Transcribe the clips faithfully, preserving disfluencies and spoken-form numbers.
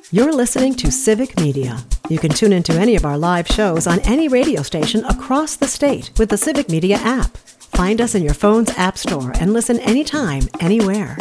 You're listening to Civic Media. You can tune into any of our live shows on any radio station across the state with the Civic Media app. Find us in your phone's app store and listen anytime, anywhere.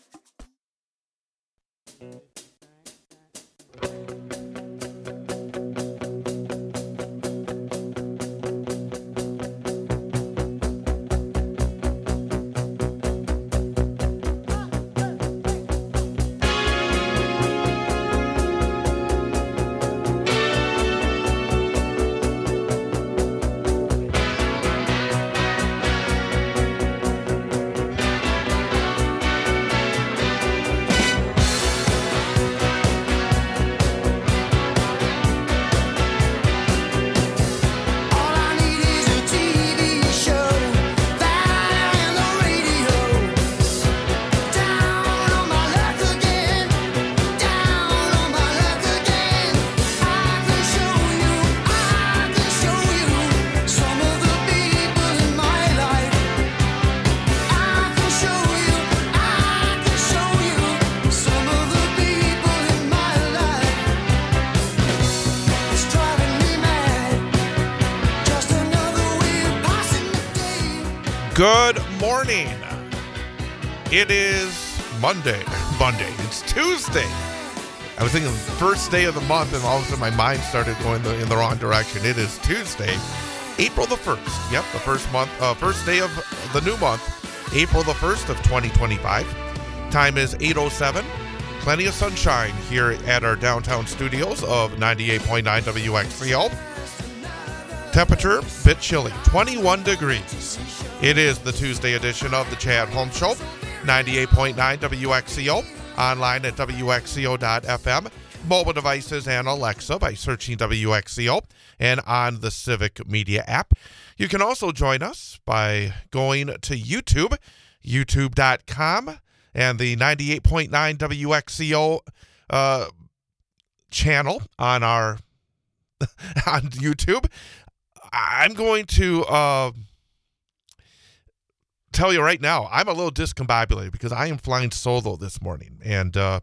Good morning. It is Monday. Monday. It's Tuesday. I was thinking the first day of the month, and all of a sudden my mind started going the, in the wrong direction. It is Tuesday, April the first. Yep, the first month, uh, first day of the new month, April the first of twenty twenty-five. Time is eight oh seven. Plenty of sunshine here at our downtown studios of ninety-eight point nine W X C O. Temperature, a bit chilly, twenty-one degrees. It is the Tuesday edition of the Chad Holmes Show, ninety-eight point nine W X C O, online at W X C O dot F M, mobile devices and Alexa by searching W X C O, and on the Civic Media app. You can also join us by going to YouTube, YouTube dot com, and the ninety-eight point nine W X C O uh, channel on our on YouTube. I'm going to uh, tell you right now, I'm a little discombobulated because I am flying solo this morning. And uh,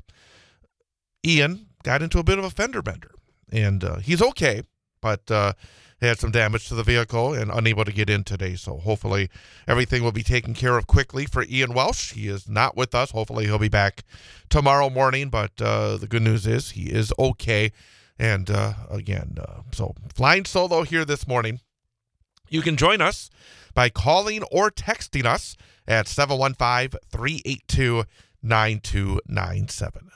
Ian got into a bit of a fender bender. And uh, he's okay, but uh, he had some damage to the vehicle and unable to get in today. So hopefully everything will be taken care of quickly for Ian Welsh. He is not with us. Hopefully he'll be back tomorrow morning. But uh, the good news is he is okay. And uh, again, uh, so flying solo here this morning. You can join us by calling or texting us at seven one five, three eight two, nine two nine seven.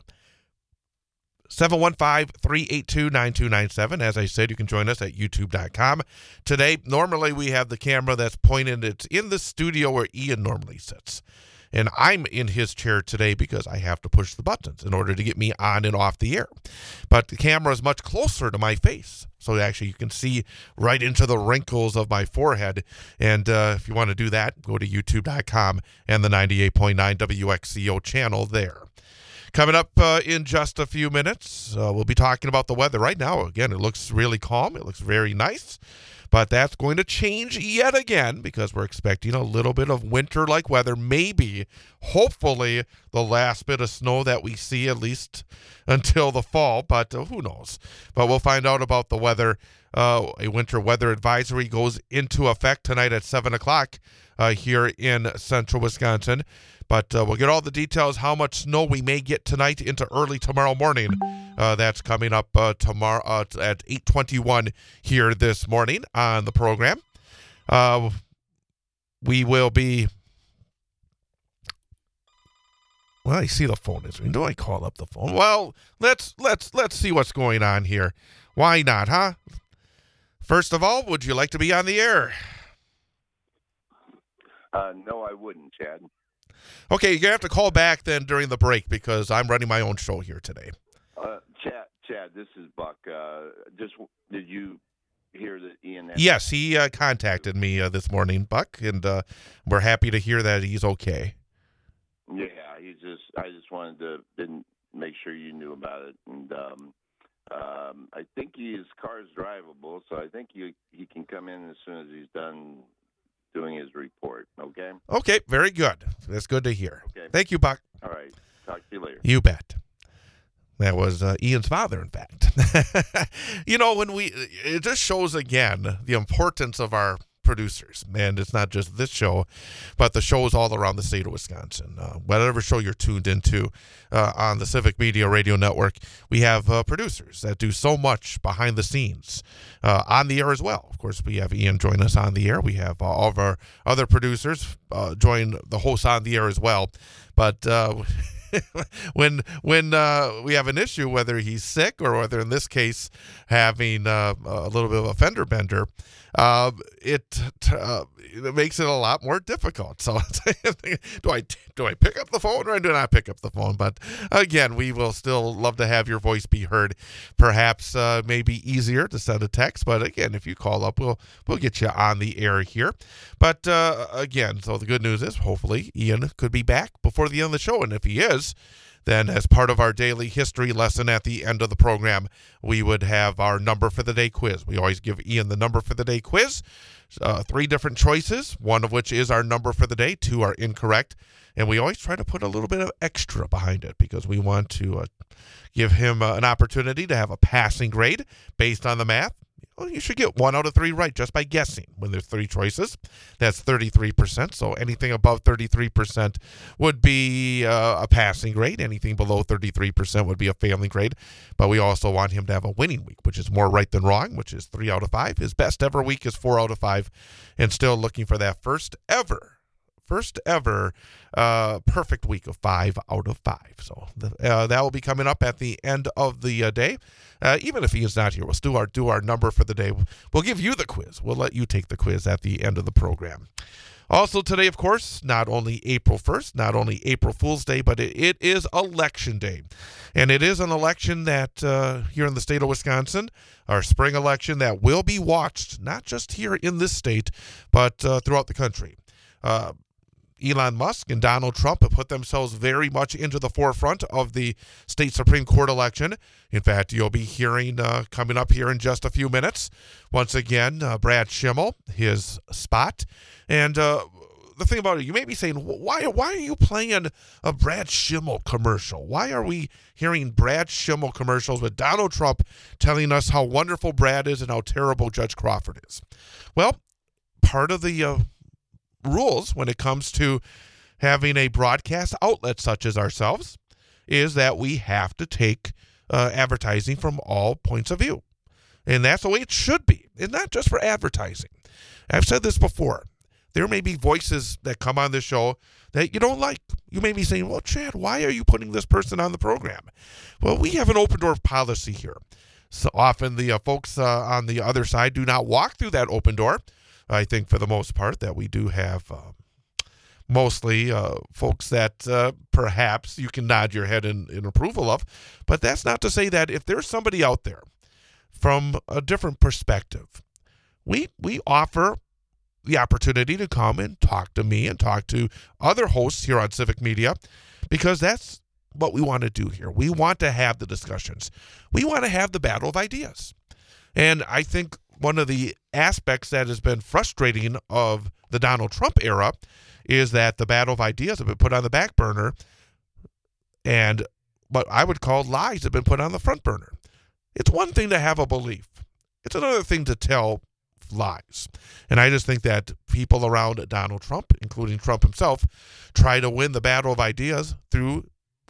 seven one five, three eight two, nine two nine seven. As I said, you can join us at YouTube dot com. Today, normally we have the camera that's pointed. It's in the studio where Ian normally sits. And I'm in his chair today because I have to push the buttons in order to get me on and off the air. But the camera is much closer to my face. So actually you can see right into the wrinkles of my forehead. And uh, if you want to do that, go to YouTube dot com and the ninety-eight point nine W X C O channel there. Coming up uh, in just a few minutes, uh, we'll be talking about the weather. Right now, again, it looks really calm. It looks very nice. But that's going to change yet again because we're expecting a little bit of winter-like weather. Maybe, hopefully, the last bit of snow that we see, at least until the fall. But uh, who knows? But we'll find out about the weather. Uh, a winter weather advisory goes into effect tonight at seven o'clock uh, here in central Wisconsin. But uh, we'll get all the details, how much snow we may get tonight into early tomorrow morning. Uh, that's coming up uh, tomorrow uh, at eight twenty-one here this morning on the program. Uh, we will be... Well, I see the phone is ringing. Do I call up the phone? Well, let's let's let's see what's going on here. Why not, huh? First of all, would you like to be on the air? Uh, no, I wouldn't, Chad. Okay, you're going to have to call back then during the break because I'm running my own show here today. Uh, Chad, Chad, this is Buck. Uh, just did you hear that Ian? Had- yes, he uh, contacted me uh, this morning, Buck, and uh, we're happy to hear that he's okay. Yeah, he's just. I just wanted to didn't make sure you knew about it, and um, um, I think his car is drivable, so I think he he can come in as soon as he's done doing his report. Okay. Okay, very good. That's good to hear. Okay. Thank you, Buck. All right. Talk to you later. You bet. That was uh, Ian's father, in fact. You know, when we, it just shows again the importance of our producers. And it's not just this show, but the shows all around the state of Wisconsin. Uh, whatever show you're tuned into uh, on the Civic Media Radio Network, we have uh, producers that do so much behind the scenes, uh, on the air as well. Of course, we have Ian join us on the air. We have uh, all of our other producers uh, join the hosts on the air as well. But uh, when when uh, we have an issue, whether he's sick or whether in this case having uh, a little bit of a fender bender, uh, it uh, it makes it a lot more difficult. So do I do I pick up the phone or do I not pick up the phone? But again, we will still love to have your voice be heard. Perhaps uh, maybe easier to send a text, but again, if you call up, we'll we'll get you on the air here. But uh, again, so the good news is hopefully Ian could be back before the end of the show, and if he is, then as part of our daily history lesson at the end of the program, we would have our number for the day quiz. We always give Ian the number for the day quiz. Uh, three different choices, one of which is our number for the day. Two are incorrect. And we always try to put a little bit of extra behind it because we want to uh, give him uh, an opportunity to have a passing grade based on the math. Well, you should get one out of three right just by guessing when there's three choices. That's thirty-three percent. So anything above thirty-three percent would be uh, a passing grade. Anything below thirty-three percent would be a failing grade. But we also want him to have a winning week, which is more right than wrong, which is three out of five. His best ever week is four out of five, and still looking for that first ever First ever uh, perfect week of five out of five. So uh, that will be coming up at the end of the uh, day. Uh, even if he is not here, we'll still our, do our number for the day. We'll give you the quiz. We'll let you take the quiz at the end of the program. Also today, of course, not only April first, not only April Fool's Day, but it, it is Election Day. And it is an election that uh, here in the state of Wisconsin, our spring election that will be watched, not just here in this state, but uh, throughout the country. Uh, Elon Musk and Donald Trump have put themselves very much into the forefront of the state Supreme Court election. In fact, you'll be hearing uh, coming up here in just a few minutes, once again, uh, Brad Schimel, his spot. And uh, the thing about it, you may be saying, why, why are you playing a Brad Schimel commercial? Why are we hearing Brad Schimel commercials with Donald Trump telling us how wonderful Brad is and how terrible Judge Crawford is? Well, part of the uh, rules when it comes to having a broadcast outlet such as ourselves is that we have to take uh, advertising from all points of view. And that's the way it should be. And not just for advertising. I've said this before. There may be voices that come on this show that you don't like. You may be saying, well, Chad, why are you putting this person on the program? Well, we have an open door policy here. So often the uh, folks uh, on the other side do not walk through that open door. I think for the most part that we do have uh, mostly uh, folks that uh, perhaps you can nod your head in, in approval of. But that's not to say that if there's somebody out there from a different perspective, we we offer the opportunity to come and talk to me and talk to other hosts here on Civic Media, because that's what we want to do here. We want to have the discussions. We want to have the battle of ideas. And I think one of the aspects that has been frustrating of the Donald Trump era is that the battle of ideas have been put on the back burner and what I would call lies have been put on the front burner. It's one thing to have a belief. It's another thing to tell lies. And I just think that people around Donald Trump, including Trump himself, try to win the battle of ideas through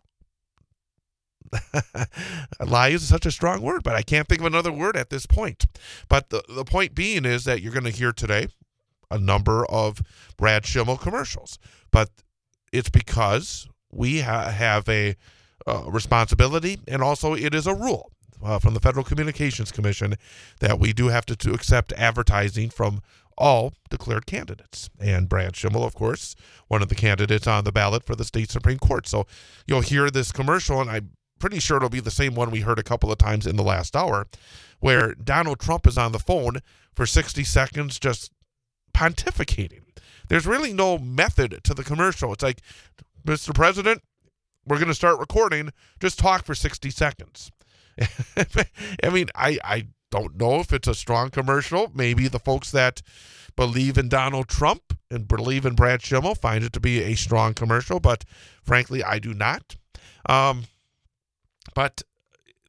lie is such a strong word, but I can't think of another word at this point. But the, the point being is that you're going to hear today a number of Brad Schimel commercials. But it's because we ha- have a uh, responsibility, and also it is a rule uh, from the Federal Communications Commission that we do have to, to accept advertising from all declared candidates. And Brad Schimel, of course, one of the candidates on the ballot for the state Supreme Court. So you'll hear this commercial, and I'm pretty sure it'll be the same one we heard a couple of times in the last hour, where Donald Trump is on the phone for sixty seconds just pontificating. There's really no method to the commercial. It's like, Mister President, we're going to start recording. Just talk for sixty seconds. I mean, I, I don't know if it's a strong commercial. Maybe the folks that believe in Donald Trump and believe in Brad Schimel find it to be a strong commercial, but frankly, I do not. Um, but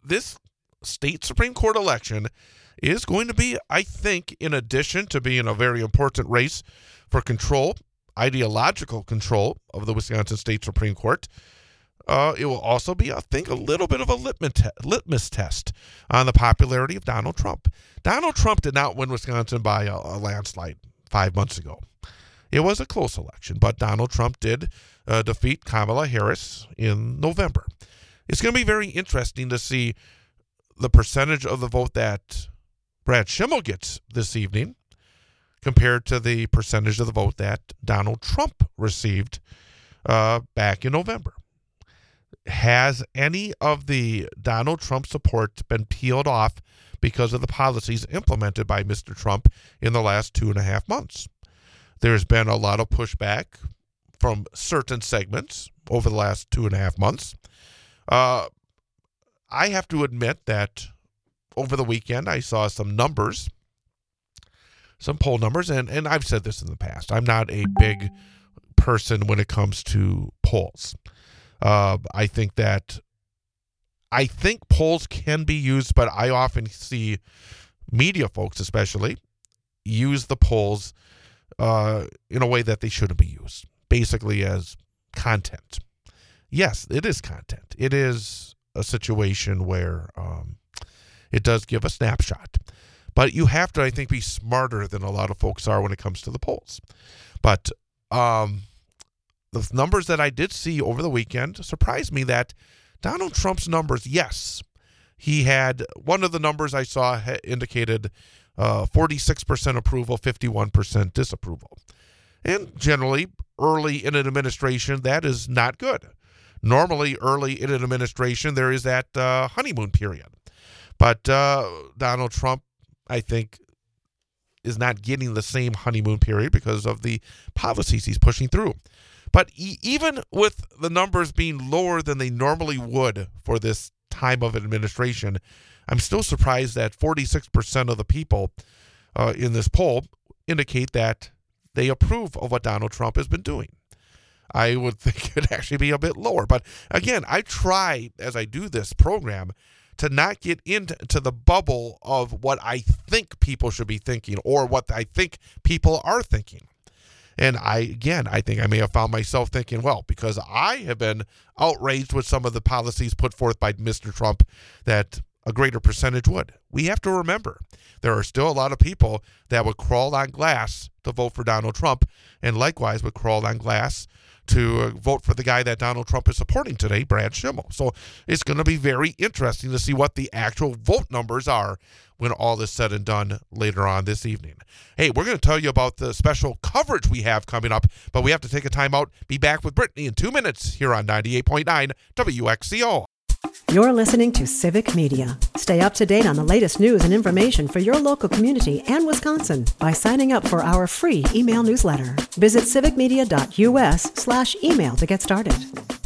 this state Supreme Court election is going to be, I think, in addition to being a very important race for control, ideological control of the Wisconsin State Supreme Court, uh, it will also be, I think, a little bit of a litmus, te- litmus test on the popularity of Donald Trump. Donald Trump did not win Wisconsin by a, a landslide five months ago. It was a close election, but Donald Trump did uh, defeat Kamala Harris in November. It's going to be very interesting to see the percentage of the vote that Brad Schimmel gets this evening compared to the percentage of the vote that Donald Trump received uh, back in November. Has any of the Donald Trump support been peeled off because of the policies implemented by Mister Trump in the last two and a half months? There's been a lot of pushback from certain segments over the last two and a half months. Uh, I have to admit that over the weekend, I saw some numbers, some poll numbers, and, and I've said this in the past. I'm not a big person when it comes to polls. Uh, I think that, I think polls can be used, but I often see media folks especially use the polls uh, in a way that they shouldn't be used, basically as content. Yes, it is content. It is a situation where um, it does give a snapshot. But you have to, I think, be smarter than a lot of folks are when it comes to the polls. But um, the numbers that I did see over the weekend surprised me that Donald Trump's numbers, yes, he had, one of the numbers I saw indicated uh, forty-six percent approval, fifty-one percent disapproval. And generally, early in an administration, that is not good. Normally, early in an administration, there is that uh, honeymoon period. But uh, Donald Trump, I think, is not getting the same honeymoon period because of the policies he's pushing through. But e- even with the numbers being lower than they normally would for this time of administration, I'm still surprised that forty-six percent of the people uh, in this poll indicate that they approve of what Donald Trump has been doing. I would think it'd actually be a bit lower. But again, I try, as I do this program, to not get into the bubble of what I think people should be thinking or what I think people are thinking. And I, again, I think I may have found myself thinking, well, because I have been outraged with some of the policies put forth by Mister Trump, that a greater percentage would. We have to remember, there are still a lot of people that would crawl on glass to vote for Donald Trump, and likewise would crawl on glass to vote for the guy that Donald Trump is supporting today, Brad Schimmel. So it's going to be very interesting to see what the actual vote numbers are when all is said and done later on this evening. Hey, we're going to tell you about the special coverage we have coming up, but we have to take a time out. Be back with Brittany in two minutes here on ninety-eight point nine W X C O. You're listening to Civic Media. Stay up to date on the latest news and information for your local community and Wisconsin by signing up for our free email newsletter. Visit civicmedia.us slash email to get started.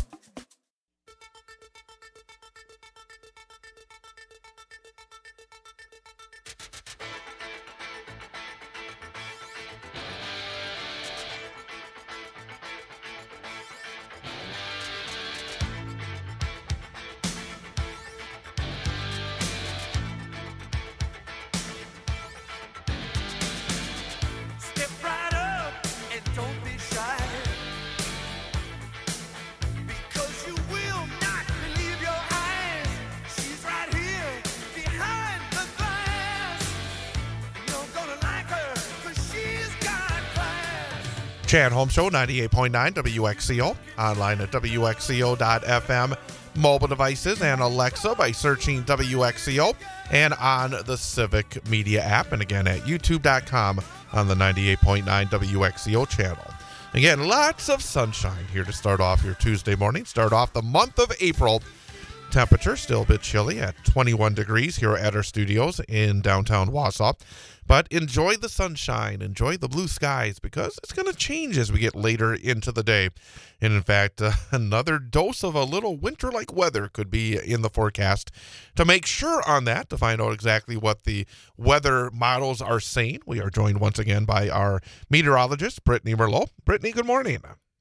Chad Holmes Show, ninety-eight point nine W X C O, online at W X C O dot F M, mobile devices and Alexa by searching W X C O, and on the Civic Media app, and again at YouTube dot com on the ninety-eight point nine W X C O channel. Again, lots of sunshine here to start off your Tuesday morning, start off the month of April. Temperature still a bit chilly at twenty-one degrees here at our studios in downtown Wausau. But enjoy the sunshine, enjoy the blue skies, because it's going to change as we get later into the day. And in fact, uh, another dose of a little winter-like weather could be in the forecast. To make sure on that, to find out exactly what the weather models are saying, we are joined once again by our meteorologist, Brittany Merlot. Brittany, good morning.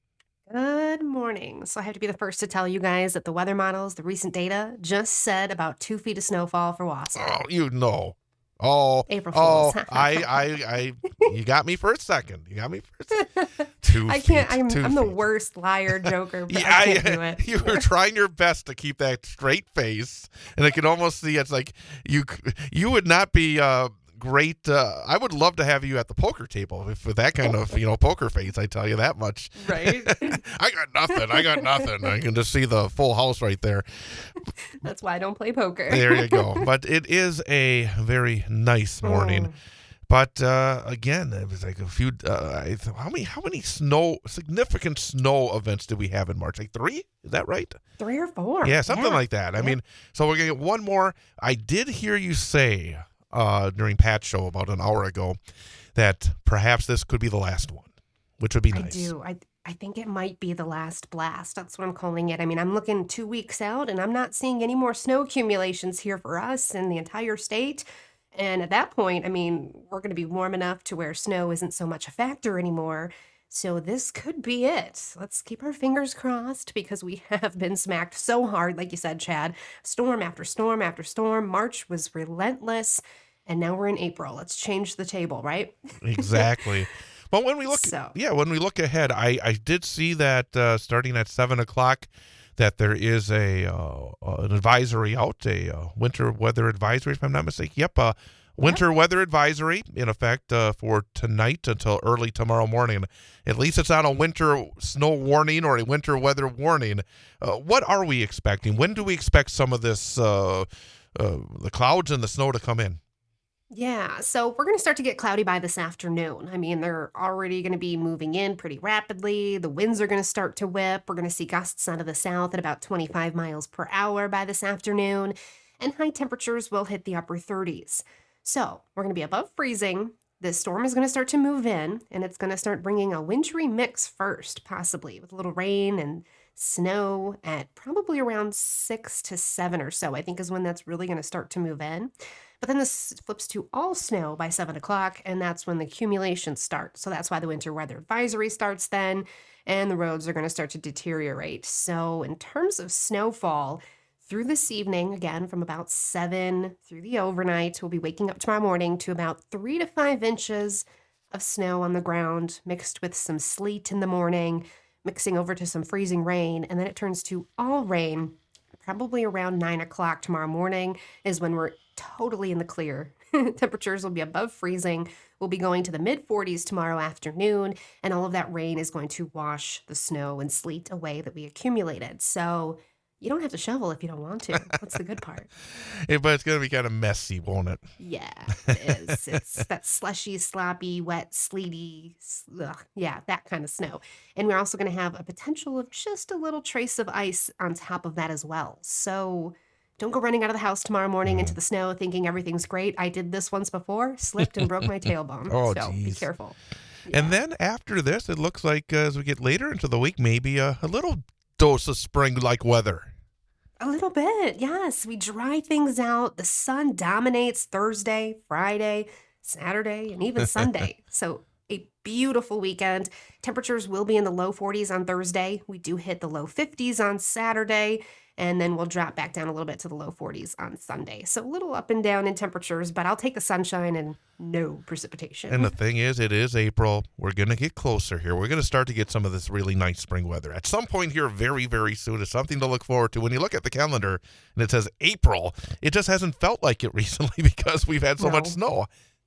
Good morning. So I have to be the first to tell you guys that the weather models, the recent data, just said about two feet of snowfall for Oh, Wausau. you know. Oh, April Fools. oh, I, I, I, you got me for a second. You got me for a second. Two I feet. can't. I'm two I'm the feet. worst liar joker, but Yeah, I can't I- do it. you were trying your best to keep that straight face, and I can almost see it's like you c- you would not be uh, great. Uh, I would love to have you at the poker table if with that kind of you know poker face. I tell you that much. Right? I got nothing. I got nothing. I can just see the full house right there. That's why I don't play poker. There you go. But it is a very nice morning. Mm. But uh, again, it was like a few. Uh, I th- how many? How many snow? Significant snow events did we have in March? Like three? Is that right? Three or four. Yeah, something like that. I Yeah. mean, so we're gonna get one more. I did hear you say uh, during Pat's show about an hour ago that perhaps this could be the last one, which would be I nice. do. I I think it might be the last blast. That's what I'm calling it. I mean, I'm looking two weeks out and I'm not seeing any more snow accumulations here for us in the entire state. And at that point, I mean, we're going to be warm enough to where snow isn't so much a factor anymore. So this could be it. Let's keep our fingers crossed because we have been smacked so hard, like you said, Chad. Storm after storm after storm. March was relentless. And now we're in April. Let's change the table, right? Exactly. But when we look, So- yeah, when we look ahead, I, I did see that uh, starting at seven o'clock, that there is a uh, uh, an advisory out, a uh, winter weather advisory, if I'm not mistaken. Yep, uh, winter weather advisory in effect uh, for tonight until early tomorrow morning. At least it's not a winter snow warning or a winter weather warning. Uh, what are we expecting? When do we expect some of this, uh, uh, the clouds and the snow to come in? Yeah, so we're going to start to get cloudy by this afternoon. I mean, they're already going to be moving in pretty rapidly. The winds are going to start to whip. We're going to see gusts out of the south at about twenty-five miles per hour by this afternoon, and high temperatures will hit the upper thirties. So we're going to be above freezing. This storm is going to start to move in, and it's going to start bringing a wintry mix first, possibly with a little rain and snow at probably around six to seven or so, I think is when that's really going to start to move in. But then this flips to all snow by seven o'clock, and that's when the accumulations start. So that's why the winter weather advisory starts then, and the roads are going to start to deteriorate. So, in terms of snowfall, through this evening, again from about seven through the overnight, we'll be waking up tomorrow morning to about three to five inches of snow on the ground, mixed with some sleet in the morning, mixing over to some freezing rain, and then it turns to all rain. Probably around nine o'clock tomorrow morning is when we're totally in the clear. Temperatures will be above freezing. We'll be going to the mid forties tomorrow afternoon, and all of that rain is going to wash the snow and sleet away that we accumulated. So you don't have to shovel if you don't want to. That's the good part. Yeah, but it's going to be kind of messy, won't it? Yeah, it is. It's that slushy, sloppy, wet, sleety, s- ugh, yeah, that kind of snow. And we're also going to have a potential of just a little trace of ice on top of that as well. So don't go running out of the house tomorrow morning into the snow thinking everything's great. I did this once before, slipped and broke my tailbone. Oh, so be geez. careful. And then after this, it looks like uh, as we get later into the week, maybe a, a little dose of spring-like weather. A little bit, yes. We dry things out. The sun dominates Thursday, Friday, Saturday, and even Sunday. So a beautiful weekend. Temperatures will be in the low forties on Thursday. We do hit the low fifties on Saturday, and then we'll drop back down a little bit to the low forties on Sunday. So a little up and down in temperatures, but I'll take the sunshine and no precipitation. And the thing is, it is April. We're going to get closer here. We're going to start to get some of this really nice spring weather at some point here very, very soon. It's something to look forward to. When you look at the calendar and it says April, it just hasn't felt like it recently because we've had so much No. snow.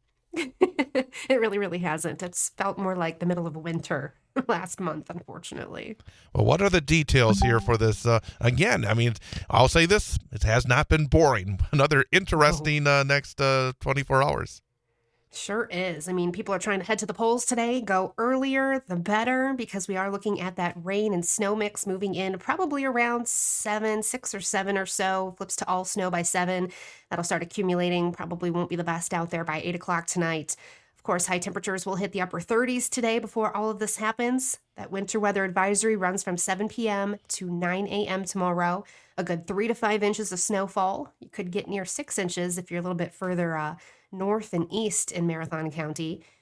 It really, really hasn't. It's felt more like the middle of winter last month, unfortunately. Well, what are the details here for this? Uh, again, I mean, I'll say this. It has not been boring. Another interesting uh, next uh, twenty-four hours. Sure is. I mean, people are trying to head to the polls today. Go earlier, the better, because we are looking at that rain and snow mix moving in probably around seven, six or seven or so. Flips to all snow by seven. That'll start accumulating. Probably won't be the best out there by eight o'clock tonight. Of course, high temperatures will hit the upper thirties today before all of this happens. That winter weather advisory runs from seven p.m. to nine a.m. tomorrow. A good three to five inches of snowfall. You could get near six inches if you're a little bit further uh, north and east in Marathon County.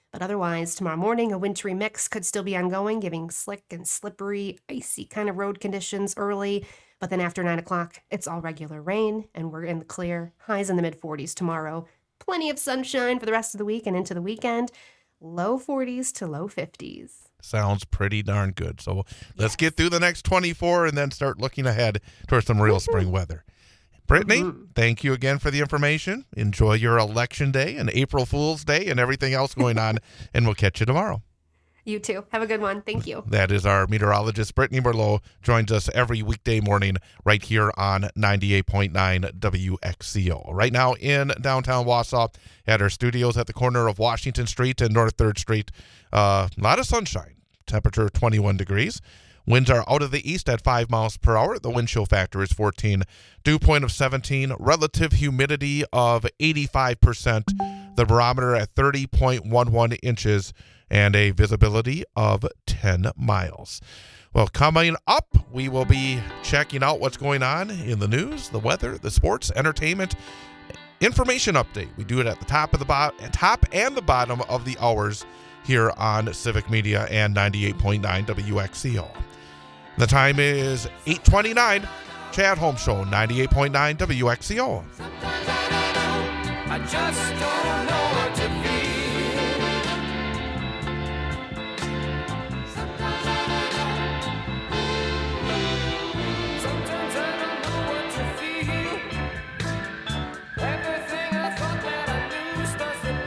But otherwise, tomorrow morning, a wintry mix could still be ongoing, giving slick and slippery, icy kind of road conditions early. But then after nine o'clock, it's all regular rain, and we're in the clear. Highs in the mid forties tomorrow. Plenty of sunshine for the rest of the week and into the weekend. Low forties to low fifties. Sounds pretty darn good. So let's get through the next twenty-four and then start looking ahead towards some real Mm-hmm. spring weather. Brittany, Mm-hmm. thank you again for the information. Enjoy your election day and April Fool's Day and everything else going on, and we'll catch you tomorrow. You too. Have a good one. Thank you. That is our meteorologist, Brittany Merlot, joins us every weekday morning right here on ninety-eight point nine W X C O. Right now in downtown Wausau at our studios at the corner of Washington Street and North third Street. Uh, a lot of sunshine. Temperature twenty-one degrees. Winds are out of the east at five miles per hour. The wind chill factor is fourteen. Dew point of seventeen. Relative humidity of eighty-five percent. The barometer at thirty point one one inches. And a visibility of ten miles. Well, coming up, we will be checking out what's going on in the news, the weather, the sports, entertainment, information update. We do it at the top of the bo- top and the bottom of the hours here on Civic Media and ninety-eight point nine W X C O. The time is eight twenty-nine. Chad Holmes Show, ninety-eight point nine W X C O. Sometimes I don't know, I just don't know what to feel. Sometimes I don't know. Sometimes I don't know what to feel. Everything I thought that I knew starts to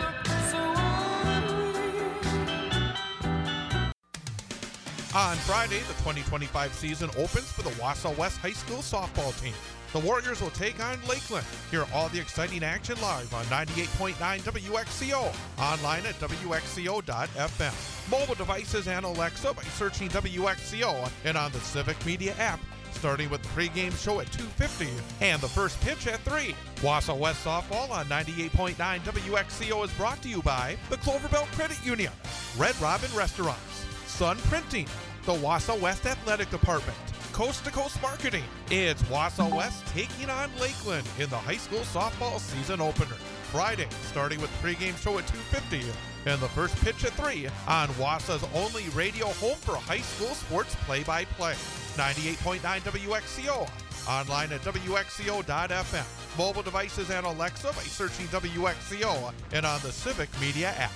look so ugly. On Friday, the twenty twenty-five season opens for the Wausau West High School softball team. The Warriors will take on Lakeland. Hear all the exciting action live on ninety-eight point nine W X C O. Online at W X C O dot F M. Mobile devices and Alexa by searching W X C O and on the Civic Media app. Starting with the pregame show at two fifty and the first pitch at three. Wausau West Softball on ninety-eight point nine W X C O is brought to you by the Cloverbelt Credit Union, Red Robin Restaurants, Sun Printing, the Wausau West Athletic Department, Coast to Coast Marketing. It's Wausau West taking on Lakeland in the high school softball season opener. Friday, starting with the pregame show at two fifty and the first pitch at three on Wausau's only radio home for high school sports play-by-play. ninety-eight point nine W X C O. Online at W X C O dot F M. Mobile devices and Alexa by searching W X C O and on the Civic Media app.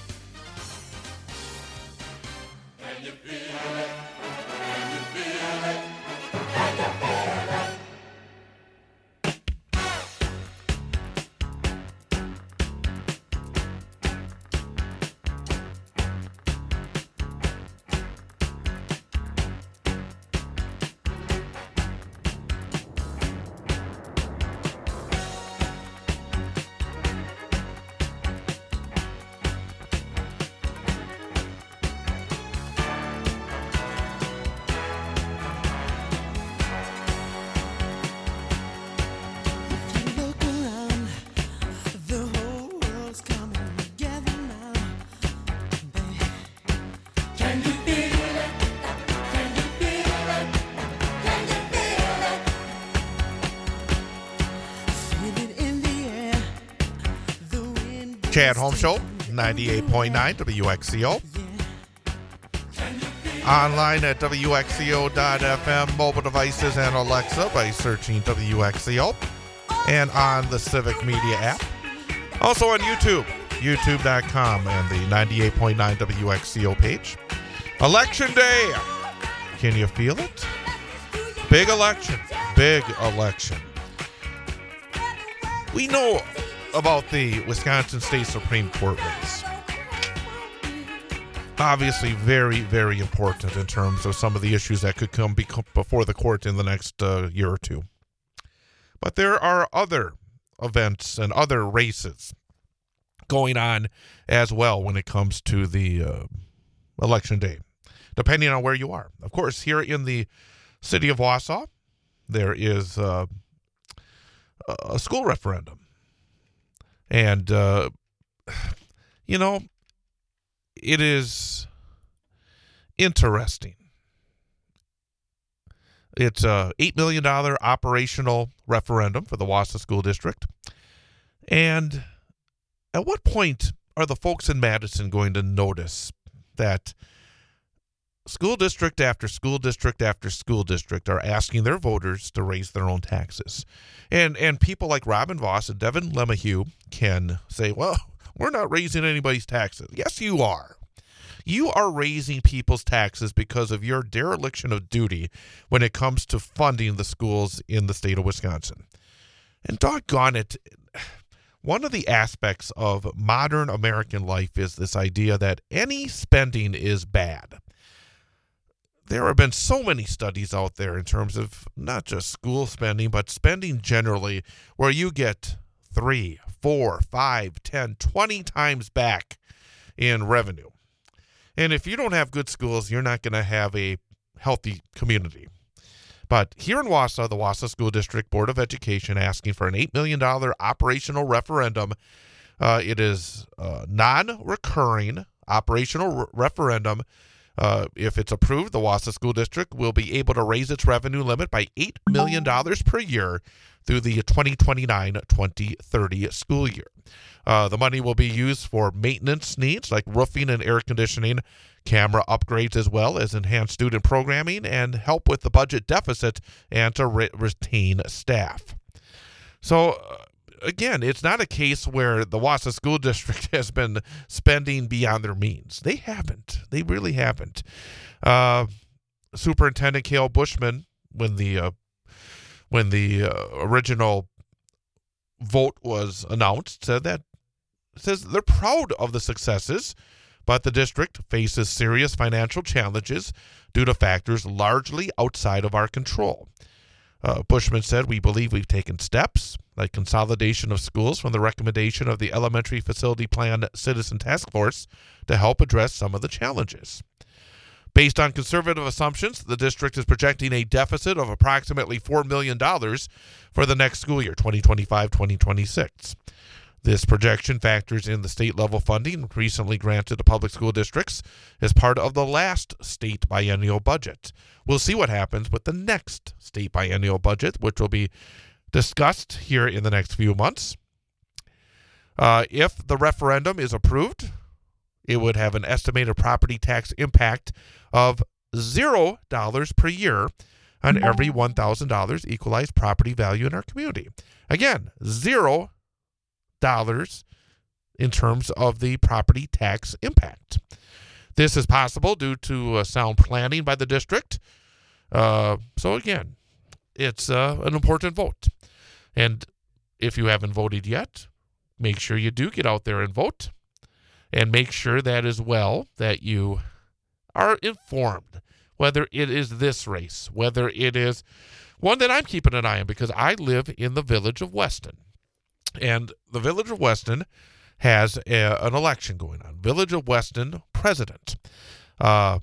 Can you feel it? Can you feel it? Can you feel it? Chad Holmes Show, ninety-eight point nine W X C O. Online at W X C O dot F M, mobile devices and Alexa by searching W X C O, and on the Civic Media app. Also on YouTube, YouTube dot com and the ninety-eight point nine W X C O page. Election Day! Can you feel it? Big election. Big election. We know about the Wisconsin State Supreme Court race. Obviously very, very important in terms of some of the issues that could come be- before the court in the next uh, year or two. But there are other events and other races going on as well when it comes to the uh, election day, depending on where you are. Of course, here in the city of Wausau, there is uh, a school referendum. And, uh, you know, it is interesting. It's a eight million dollars operational referendum for the Wausau School District. And at what point are the folks in Madison going to notice that school district after school district after school district are asking their voters to raise their own taxes? And and people like Robin Voss and Devin LeMahieu can say, well, we're not raising anybody's taxes. Yes, you are. You are raising people's taxes because of your dereliction of duty when it comes to funding the schools in the state of Wisconsin. And doggone it, one of the aspects of modern American life is this idea that any spending is bad. There have been so many studies out there in terms of not just school spending, but spending generally, where you get three, four, five, ten, twenty times back in revenue. And if you don't have good schools, you're not going to have a healthy community. But here in Wausau, the Wausau School District Board of Education asking for an eight million dollars operational referendum. Uh, it is a non-recurring operational re- referendum. Uh, if it's approved, the Wausau School District will be able to raise its revenue limit by eight million dollars per year through the twenty twenty-nine twenty thirty school year. Uh, the money will be used for maintenance needs like roofing and air conditioning, camera upgrades, as well as enhanced student programming and help with the budget deficit and to re- retain staff. So, uh, again, it's not a case where the Wausau School District has been spending beyond their means. They haven't. They really haven't. Uh, Superintendent Cale Bushman, when the uh, when the uh, original vote was announced, said that says they're proud of the successes, but the district faces serious financial challenges due to factors largely outside of our control. Uh, Bushman said, we believe we've taken steps like consolidation of schools from the recommendation of the Elementary Facility Plan Citizen Task Force to help address some of the challenges. Based on conservative assumptions, the district is projecting a deficit of approximately four million dollars for the next school year, twenty twenty-five twenty twenty-six. This projection factors in the state-level funding recently granted to public school districts as part of the last state biennial budget. We'll see what happens with the next state biennial budget, which will be discussed here in the next few months. Uh, if the referendum is approved, it would have an estimated property tax impact of zero dollars per year on every one thousand dollars equalized property value in our community. Again, zero dollars in terms of the property tax impact. This is possible due to uh, sound planning by the district. Uh, so again, it's uh, an important vote. And if you haven't voted yet, make sure you do get out there and vote. And make sure that as well that you are informed, whether it is this race, whether it is one that I'm keeping an eye on because I live in the village of Weston. And the village of Weston has a, an election going on. Village of Weston president. Uh,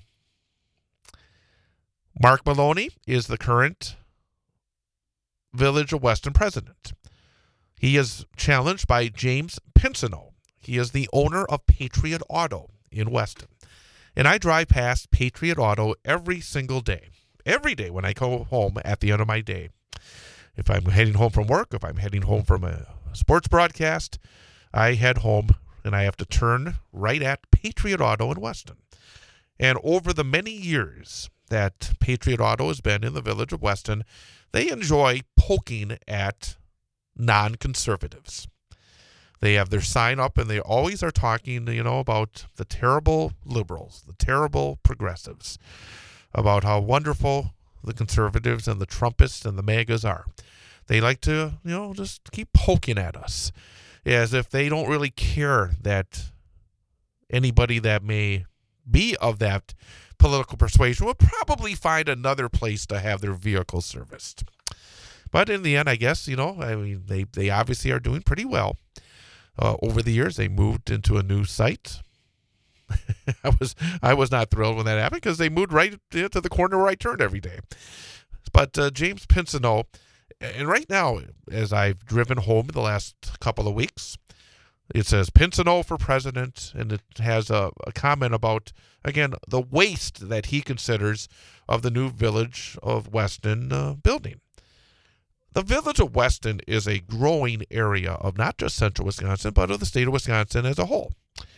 Mark Maloney is the current Village of Weston president. He is challenged by James Pincinel. He is the owner of Patriot Auto in Weston. And I drive past Patriot Auto every single day. Every day when I go home at the end of my day. If I'm heading home from work, if I'm heading home from a sports broadcast, I head home and I have to turn right at Patriot Auto in Weston. And over the many years that Patriot Auto has been in the village of Weston, they enjoy poking at non-conservatives. They have their sign up and they always are talking, you know, about the terrible liberals, the terrible progressives, about how wonderful the conservatives and the Trumpists and the MAGAs are. They like to, you know, just keep poking at us as if they don't really care that anybody that may be of that political persuasion will probably find another place to have their vehicle serviced. But in the end, I guess, you know, I mean, they, they obviously are doing pretty well. Uh, over the years, they moved into a new site. I was I was not thrilled when that happened because they moved right to the corner where I turned every day. But uh, James Pincinel, and right now, as I've driven home the last couple of weeks, it says Pincinel for president, and it has a, a comment about, again, the waste that he considers of the new Village of Weston uh, building. The Village of Weston is a growing area of not just central Wisconsin, but of the state of Wisconsin as a whole.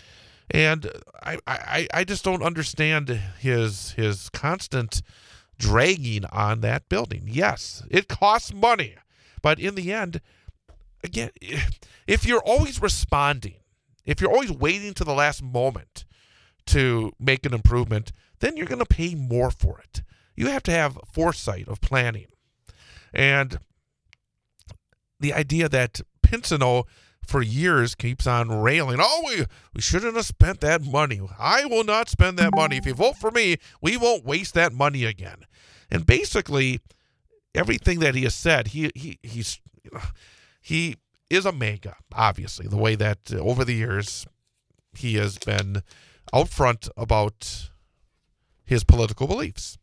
And I, I, I just don't understand his his constant dragging on that building. Yes, it costs money. But in the end, again, if you're always responding, if you're always waiting to the last moment to make an improvement, then you're going to pay more for it. You have to have foresight of planning. And the idea that Pincinel for years keeps on railing, oh, we, we shouldn't have spent that money. I will not spend that money. If you vote for me, we won't waste that money again. And basically, everything that he has said, he he he's he is a MAGA, obviously, the way that uh, over the years he has been out front about his political beliefs.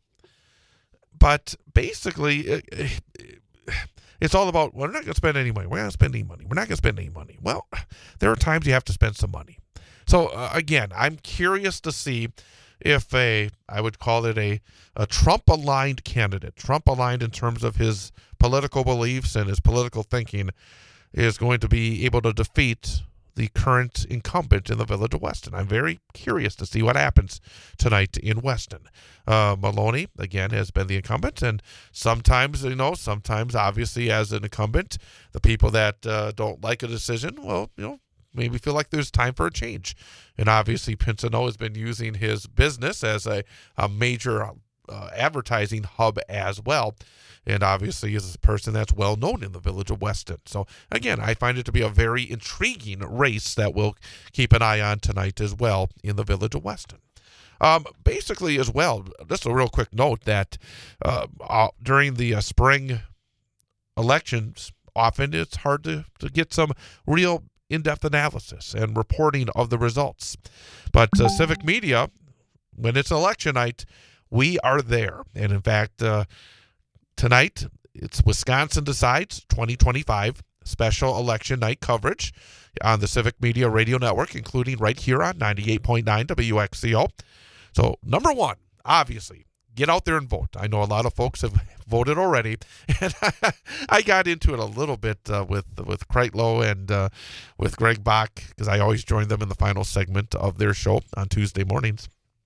But basically, it, it, it's all about, well, we're not going to spend any money. We're not going to spend any money. We're not going to spend any money. Well, there are times you have to spend some money. So, uh, again, I'm curious to see if a, I would call it a, a Trump-aligned candidate, Trump-aligned in terms of his political beliefs and his political thinking, is going to be able to defeat the current incumbent in the Village of Weston. I'm very curious to see what happens tonight in Weston. Uh, Maloney, again, has been the incumbent, and sometimes, you know, sometimes, obviously, as an incumbent, the people that uh, don't like a decision, well, you know, maybe feel like there's time for a change. And obviously, Pincinel has been using his business as a, a major uh, advertising hub as well. And obviously is a person that's well known in the Village of Weston. So, again, I find it to be a very intriguing race that we'll keep an eye on tonight as well in the Village of Weston. Um, basically, as well, just a real quick note that uh, uh, during the uh, spring elections, often it's hard to, to get some real in-depth analysis and reporting of the results. But uh, Civic Media, when it's election night, we are there. And in fact, uh, tonight, it's Wisconsin Decides twenty twenty-five special election night coverage on the Civic Media Radio Network, including right here on ninety-eight point nine W X C O. So, number one, obviously, get out there and vote. I know a lot of folks have voted already, and I got into it a little bit uh, with with Kreitlow and uh, with Greg Bach, because I always join them in the final segment of their show on Tuesday mornings.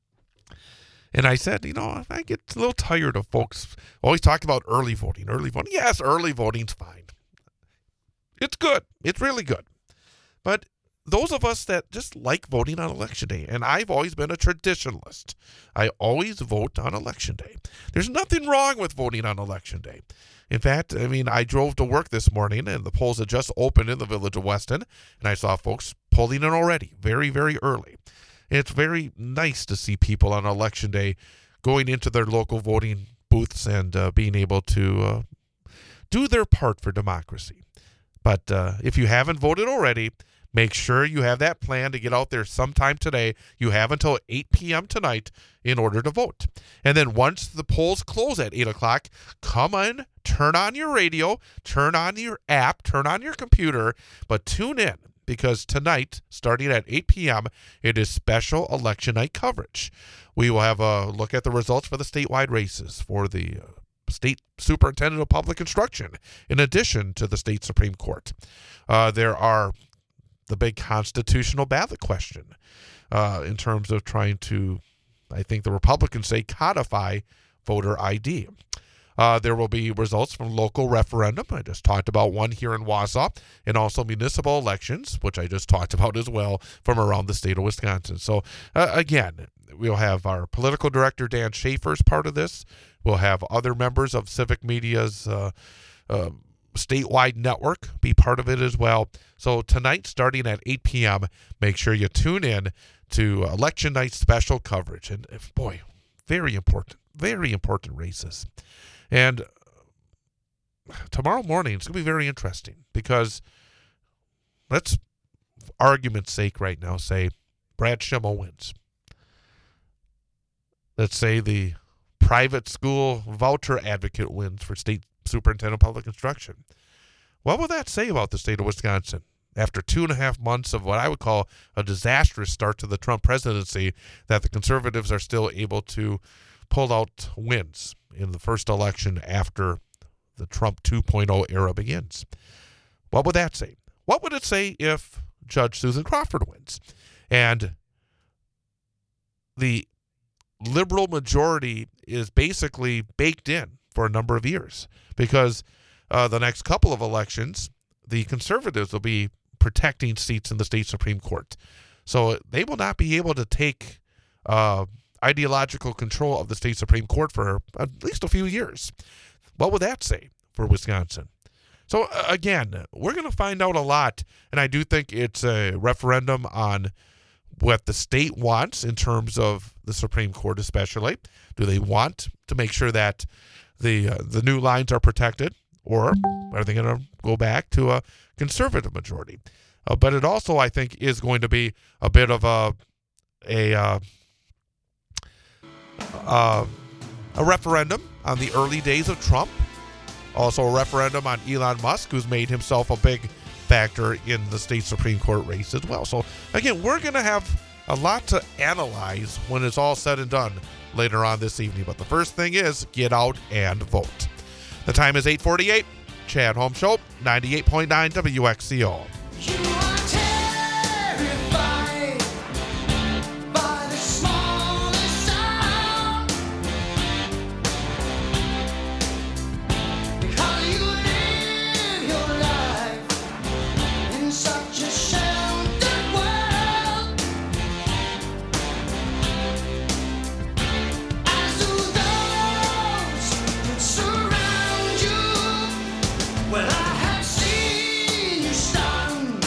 And I said, you know, I get a little tired of folks always talking about early voting, early voting. Yes, early voting's fine. It's good. It's really good. But those of us that just like voting on Election Day, and I've always been a traditionalist, I always vote on Election Day. There's nothing wrong with voting on Election Day. In fact, I mean, I drove to work this morning, and the polls had just opened in the Village of Weston, and I saw folks polling in already, very, very early. It's very nice to see people on Election Day going into their local voting booths and uh, being able to uh, do their part for democracy. But uh, if you haven't voted already, make sure you have that plan to get out there sometime today. You have until eight p.m. tonight in order to vote. And then once the polls close at eight o'clock, come in, turn on your radio, turn on your app, turn on your computer, but tune in. Because tonight, starting at eight p.m., it is special election night coverage. We will have a look at the results for the statewide races for the uh, State Superintendent of Public Instruction, in addition to the State Supreme Court. Uh, there are the big constitutional ballot question uh, in terms of trying to, I think the Republicans say, codify voter I D. Uh, there will be results from local referendum. I just talked about one here in Wausau, and also municipal elections, which I just talked about as well, from around the state of Wisconsin. So, uh, again, we'll have our political director, Dan Schaefer, as part of this. We'll have other members of Civic Media's uh, uh, statewide network be part of it as well. So tonight, starting at eight p.m., make sure you tune in to Election Night special coverage. And, boy, very important, very important races. And tomorrow morning, it's going to be very interesting because let's, for argument's sake right now, say Brad Schimel wins. Let's say the private school voucher advocate wins for State Superintendent of Public Instruction. What will that say about the state of Wisconsin? After two and a half months of what I would call a disastrous start to the Trump presidency, that the conservatives are still able to pull out wins in the first election after the Trump two point oh era begins. What would that say? What would it say if Judge Susan Crawford wins? And the liberal majority is basically baked in for a number of years because uh, the next couple of elections, the conservatives will be protecting seats in the state Supreme Court. So they will not be able to take uh, ideological control of the state Supreme Court for at least a few years. What would that say for Wisconsin? So uh, again, we're going to find out a lot, and I do think it's a referendum on what the state wants in terms of the Supreme Court especially. Do they want to make sure that the uh, the new lines are protected, or are they going to go back to a conservative majority? Uh, but it also, I think, is going to be a bit of a a uh, uh, a referendum on the early days of Trump. Also a referendum on Elon Musk, who's made himself a big factor in the state Supreme Court race as well. So again, we're going to have a lot to analyze when it's all said and done later on this evening. But the first thing is get out and vote. The time is eight forty-eight. Chad Holmes Show, ninety-eight point nine W X C O. You are terrified by the smallest sound, because you live your life in such a sheltered world, as do those that surround you. Well, I have seen you stung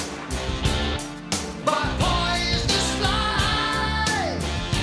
by poisonous flies.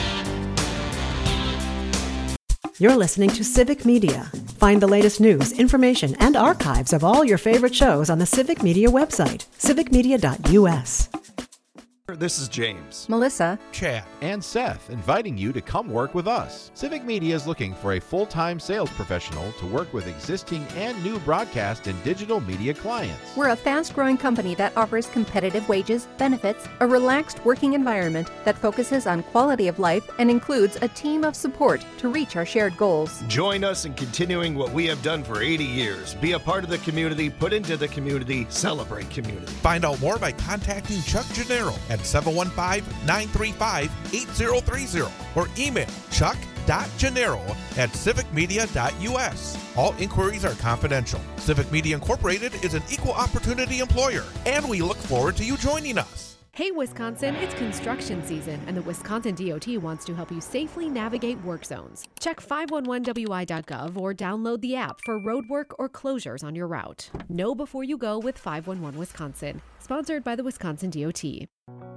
You're listening to Civic Media. Find the latest news, information, and archives of all your favorite shows on the Civic Media website, civic media dot U S. This is James. Melissa. Chad. and Seth, inviting you to come work with us. Civic Media is looking for a full-time sales professional to work with existing and new broadcast and digital media clients. We're a fast-growing company that offers competitive wages, benefits, a relaxed working environment that focuses on quality of life, and includes a team of support to reach our shared goals. Join us in continuing what we have done for eighty years. Be a part of the community, put into the community, celebrate community. Find out more by contacting Chuck Gennaro at seven one five, nine three five, eight zero three zero or email chuck dot gennaro at civic media dot U S. All inquiries are confidential. Civic Media Incorporated is an equal opportunity employer, and we look forward to you joining us. Hey Wisconsin, it's construction season, and the Wisconsin D O T wants to help you safely navigate work zones. Check five one one W I dot gov or download the app for road work or closures on your route. Know before you go with five one one Wisconsin, sponsored by the Wisconsin D O T.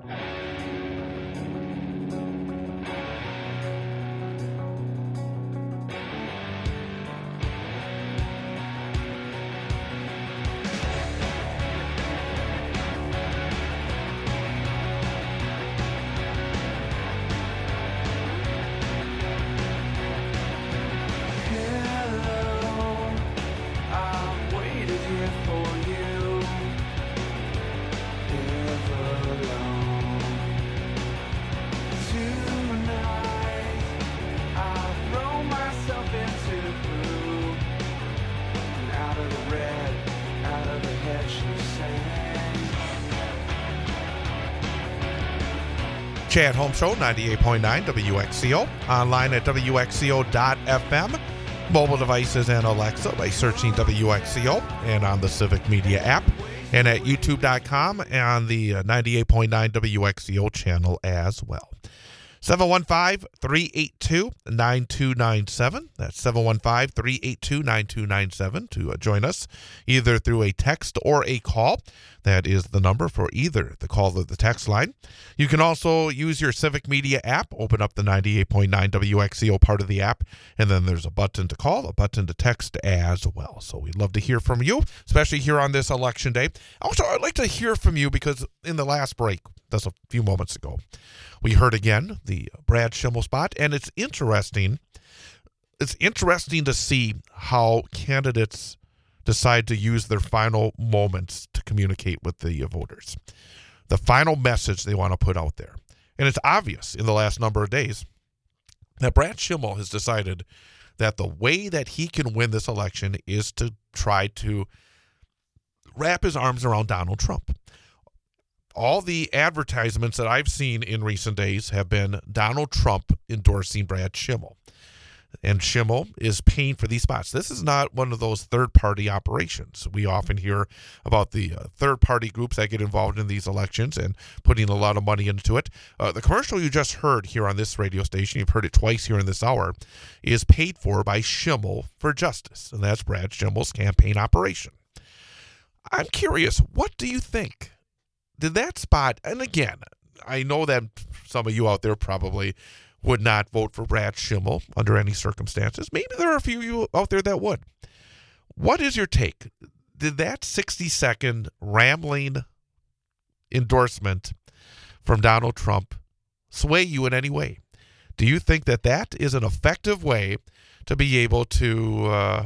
Chad Holmes Show, ninety-eight point nine W X C O. Online at W X C O dot F M. Mobile devices and Alexa by searching W X C O, and on the Civic Media app. And at youtube dot com and the ninety-eight point nine W X C O channel as well. seven one five, three eight two, nine two nine seven. That's seven one five, three eight two, nine two nine seven to uh, join us either through a text or a call. That is the number for either the call or the text line. You can also use your Civic Media app, open up the ninety-eight point nine W X C O part of the app, and then there's a button to call, a button to text as well. So we'd love to hear from you, especially here on this election day. Also, I'd like to hear from you because in the last break, that's a few moments ago, we heard again the Brad Schimel spot, and it's interesting. It's interesting to see how candidates decide to use their final moments to communicate with the voters, the final message they want to put out there. And it's obvious in the last number of days that Brad Schimel has decided that the way that he can win this election is to try to wrap his arms around Donald Trump. all the advertisements that I've seen in recent days have been Donald Trump endorsing Brad Schimmel. And Schimmel is paying for these spots. This is not one of those third-party operations. We often hear about the uh, third-party groups that get involved in these elections and putting a lot of money into it. Uh, the commercial you just heard here on this radio station, you've heard it twice here in this hour, is paid for by Schimmel for Justice, and that's Brad Schimmel's campaign operation. I'm curious, what do you think? Did that spot, and again, I know that some of you out there probably would not vote for Brad Schimmel under any circumstances. Maybe there are a few of you out there that would. What is your take? Did that sixty-second rambling endorsement from Donald Trump sway you in any way? Do you think that that is an effective way to be able to uh,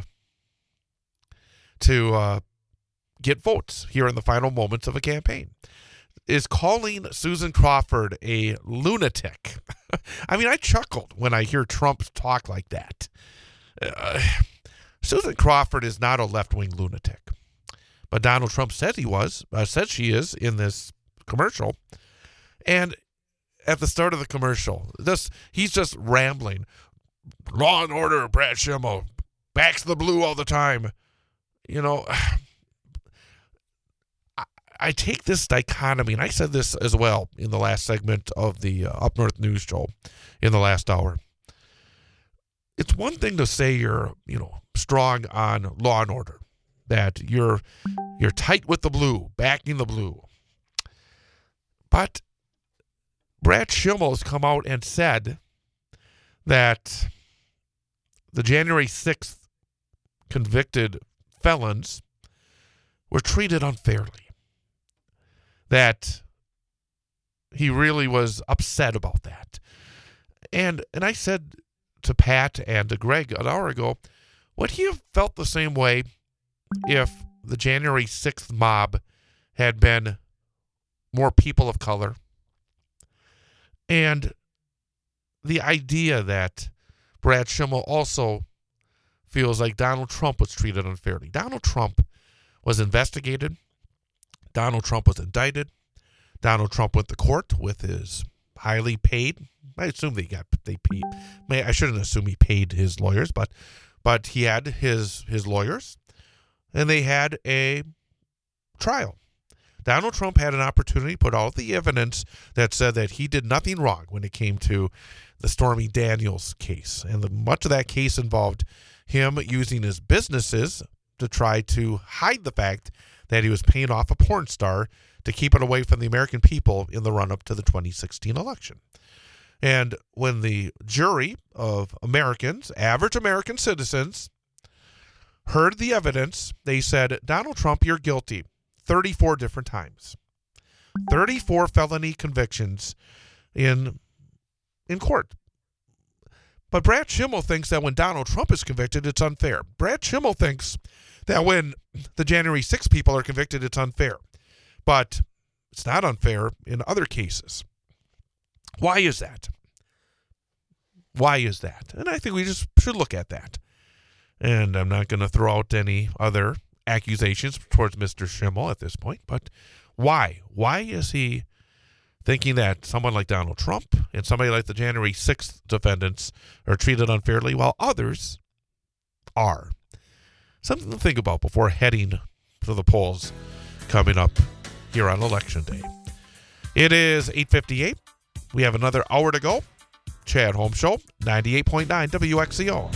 to uh, get votes here in the final moments of a campaign? Is calling Susan Crawford a lunatic? I mean, I chuckled when I hear Trump talk like that. Uh, Susan Crawford is not a left-wing lunatic, but Donald Trump said he was, uh, said she is in this commercial. And at the start of the commercial, this he's just rambling. Law and order, Brad Schimmel backs the blue all the time. You know, I take this dichotomy, and I said this as well in the last segment of the uh, Up North News Show in the last hour. It's one thing to say you're, you know, strong on law and order, that you're you're tight with the blue, backing the blue. But Brad Schimmel has come out and said that the January sixth convicted felons were treated unfairly. That he really was upset about that. And and I said to Pat and to Greg an hour ago, would he have felt the same way if the January sixth mob had been more people of color? And the idea that Brad Schimmel also feels like Donald Trump was treated unfairly. Donald Trump was investigated. Donald Trump was indicted. Donald Trump went to court with his highly paid. I assume they got they paid. I shouldn't assume he paid his lawyers, but but he had his his lawyers, and they had a trial. Donald Trump had an opportunity to put all the evidence that said that he did nothing wrong when it came to the Stormy Daniels case, and the, much of that case involved him using his businesses to try to hide the fact that he was paying off a porn star to keep it away from the American people in the run-up to the twenty sixteen election. And when the jury of Americans, average American citizens, heard the evidence, they said, Donald Trump, you're guilty thirty-four different times. thirty-four felony convictions in, in court. But Brad Schimmel thinks that when Donald Trump is convicted, it's unfair. Brad Schimmel thinks that when the January sixth people are convicted, it's unfair. But it's not unfair in other cases. Why is that? Why is that? And I think we just should look at that. And I'm not going to throw out any other accusations towards Mister Schimmel at this point, but why? Why is he thinking that someone like Donald Trump and somebody like the January sixth defendants are treated unfairly while others are? Something to think about before heading to the polls coming up here on Election Day. It is eight fifty-eight. We have another hour to go. Chad Holmes Show, ninety-eight point nine W X C O.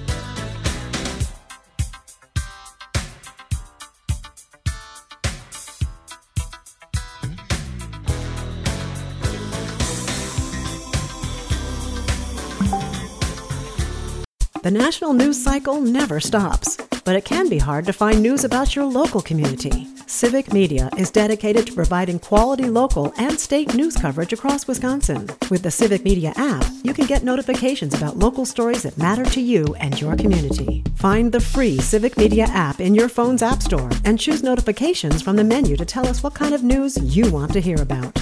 The national news cycle never stops, but it can be hard to find news about your local community. Civic Media is dedicated to providing quality local and state news coverage across Wisconsin. With the Civic Media app, you can get notifications about local stories that matter to you and your community. Find the free Civic Media app in your phone's app store and choose notifications from the menu to tell us what kind of news you want to hear about.